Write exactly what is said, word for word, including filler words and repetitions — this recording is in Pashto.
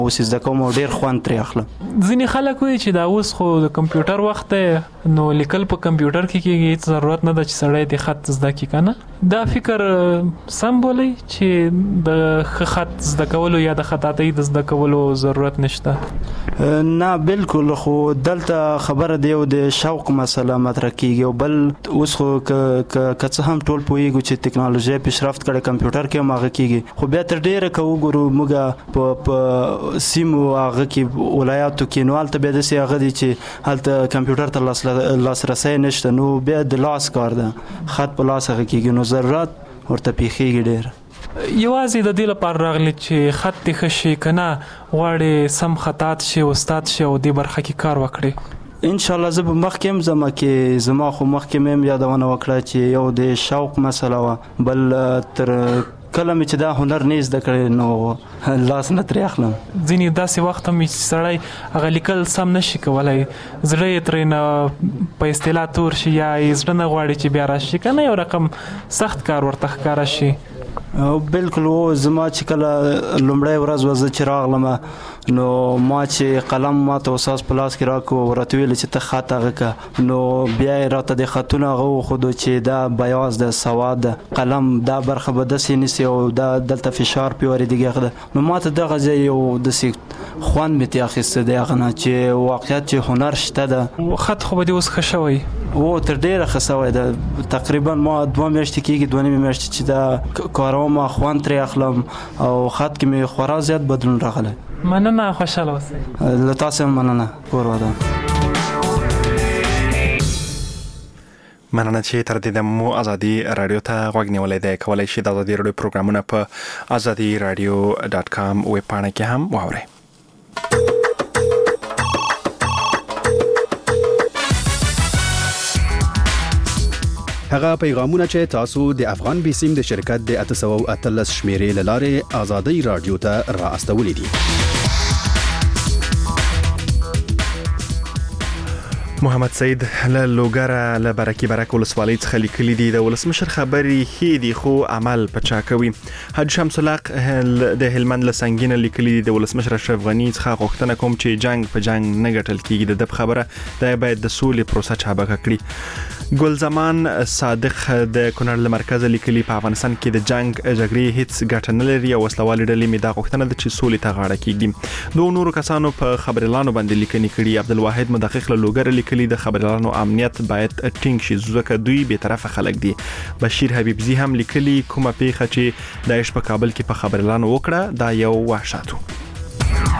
اوس زده کوم او ډیر خوند ترې اخلم. ځینې خلک وایي چې دا اوس خو د کمپیوټر وخت دی نو لیکل په کمپیوټر کې کېږي، هیڅ ضرورت نه ده چې سړی د خط زده کړي که نه. دا فکر سم بولئ چې د ښه خط زده کولو یا د خطاطۍ د زده کولو ضرورت نشته؟ نه بالکل، خو دلته خبره دی او د شوق مسله مطرح کېږي. او بل اوس خو که څه هم ټول پوهېږو چې ټکنالوژي پیشرفت کړی، کمپیوټر کې هم هغه کېږي، خو بیا تر ډېره که وګورو موږ په سیمو هغه کې ولایاتو کې نو هلته بیا داسې هغه دی چې هلته کمپیوټر ته لاسرسی نشته، نو بیا د لاس کار ده، خط په لاس هغه کېږي، نو ضرورت ورته پیښیږي ډېر. یوازې د دې لپاره راغلی چې خط دې ښه شي که نه غواړې سم خطاط شي، استاد شي او دې برخه کې کار وکړې؟ ان شاء الله زه به مخکې هم ځم، کې زما خو مخکې مې هم یادونه وکړه چې یو د شوق مسله وه، بل تر کله مې چې دا هنر نه زده کړی نو لاس نه ترې اخلم. ځینې داسې وخت هم چې سړی هغه لیکل سم نشي کولی، زړه یې ترې نه په اصطلاح تور شي یا یې زړه نه غواړي چې بیا راشي که نه، یو رقم سخت کار ورته ښکاره شي. بالکل و، زما چې کله لومړی ورځ وه زه چې راغلم نو ما چې قلم ما ته استاد په لاس کې راکړو، ورته ویل چې ته خط هغه که، نو بیا یې راته د خطونه هغه وښودو چې دا بیاض ده، سواد ده، قلم دا برخه به داسې نیسي او دا دلته فشار پرې ورېدېږي هغه ده. نو ما ته دغه ځای یو داسې خوند مې ترې اخیسته دی هغه نه چې واقعیت چې هنر شته ده. خط خو به دې اوس ښه شوی؟ او تر ډېره ښه سوی ده، تقریبا ما دوه میاشتې کېږي، دوه نیمې میاشتې چې دا کاروم، خوند ترې اخلم او خط کې مې خورا زیات بدلون راغلی. مننه، خوشحاله اوسئ. له تاسو هم مننه، کور ودان. مننه چې تر دې دمو ازادي رادیو ته غوږ نیولی دی. کولی شئ د ازادي رادیو پروګرامونه په ازادي رادیو ډاټ کام ویب پاڼه کې هم واورئ. هغه پیغامونه چې تاسو د افغان بیسیم د شرکت د اته سوه او اتلس شمیرې له لارې ازادي رادیو ته را استولی دي. محمد سید له لوګره له برکي برک ولسوالۍ څخه لیکلي دي، د ولسمشر خبرې ښې دي خو عمل په چا کوي. حاجي شمس الحق د هلمند له سنګینه لیکلي دي، د ولسمشر اشرف غني څخه غوښتنه کوم چې جنگ په جنگ نه ګټل کیږي، د دب خبره دا باید د سولې پروسه چابکه کړي. ګل زمان صادق د کونړ له مرکز لیکلي، په افغانستان کې د جنگ جګړې هیڅ ګټه نه لري او وسلوالې ډلې مې دا غوښتنه ده چې سولې ته غاړه کېږدي. دوه نورو کسانو په خبريالانو باندې لیکنې کړي. عبدالواحد مدقق له لوګر لیکلي، د خبريالانو امنیت باید ټینګ شي ځکه دوی به طرفه خلک دي. بشیر حبیبزی هم لیکلي، کومه پیښه چې داعش په کابل کې په خبريالانو وکړه دا یو وحشت و.